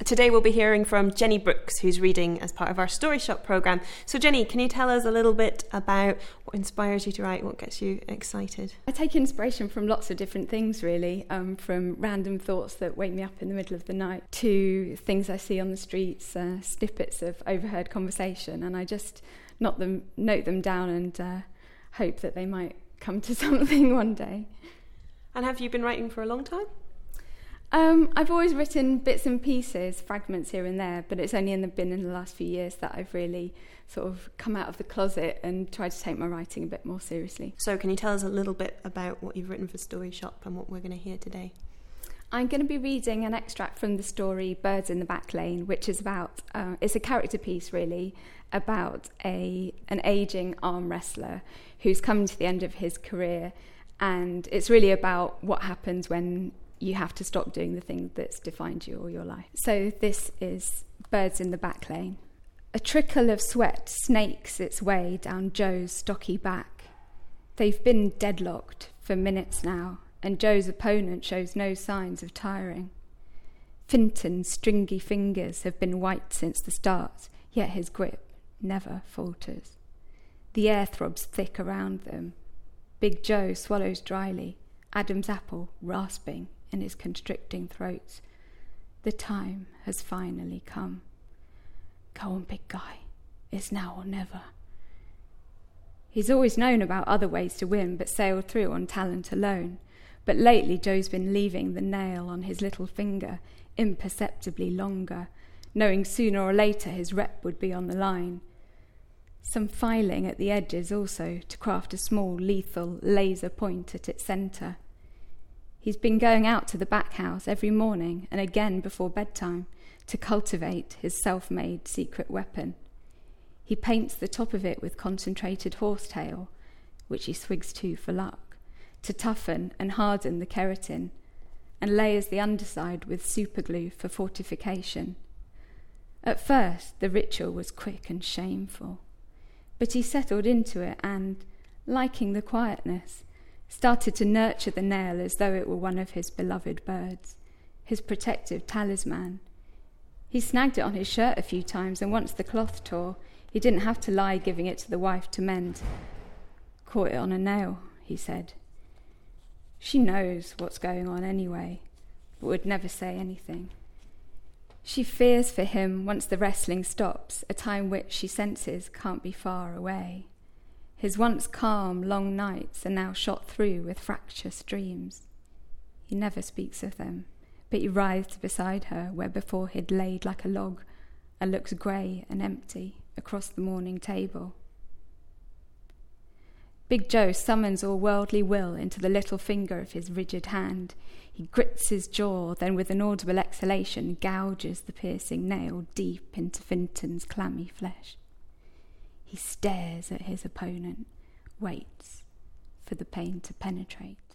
Today we'll be hearing from Jenny Brooks, who's reading as part of our Story Shop programme. So Jenny, can you tell us a little bit about what inspires you to write, what gets you excited? I take inspiration from lots of different things, really, from random thoughts that wake me up in the middle of the night to things I see on the streets, snippets of overheard conversation, and I just note them down and hope that they might come to something one day. And have you been writing for a long time? I've always written bits and pieces, fragments here and there, but it's only been in the last few years that I've really sort of come out of the closet and tried to take my writing a bit more seriously. So can you tell us a little bit about what you've written for Story Shop and what we're going to hear today? I'm going to be reading an extract from the story Birds in the Back Lane, which is about, it's a character piece really, about an ageing arm wrestler who's come to the end of his career, and it's really about what happens when you have to stop doing the thing that's defined you all your life. So this is Birds in the Back Lane. A trickle of sweat snakes its way down Joe's stocky back. They've been deadlocked for minutes now, and Joe's opponent shows no signs of tiring. Finton's stringy fingers have been white since the start, yet his grip never falters. The air throbs thick around them. Big Joe swallows dryly, Adam's apple rasping in his constricting throat. The time has finally come. Go on, big guy. It's now or never. He's always known about other ways to win, but sailed through on talent alone. But lately Joe's been leaving the nail on his little finger imperceptibly longer, knowing sooner or later his rep would be on the line. Some filing at the edges also to craft a small, lethal laser point at its centre. He's been going out to the back house every morning and again before bedtime to cultivate his self-made secret weapon. He paints the top of it with concentrated horsetail, which he swigs for luck, to toughen and harden the keratin, and layers the underside with superglue for fortification. At first, the ritual was quick and shameful, but he settled into it and, liking the quietness, started to nurture the nail as though it were one of his beloved birds, his protective talisman. He snagged it on his shirt a few times, and once the cloth tore, he didn't have to lie giving it to the wife to mend. Caught it on a nail, he said. She knows what's going on anyway, but would never say anything. She fears for him once the wrestling stops, a time which she senses can't be far away. His once calm, long nights are now shot through with fractious dreams. He never speaks of them, but he writhes beside her where before he'd laid like a log and looks grey and empty across the morning table. Big Joe summons all worldly will into the little finger of his rigid hand. He grits his jaw, then with an audible exhalation gouges the piercing nail deep into Finton's clammy flesh. He stares at his opponent, waits for the pain to penetrate.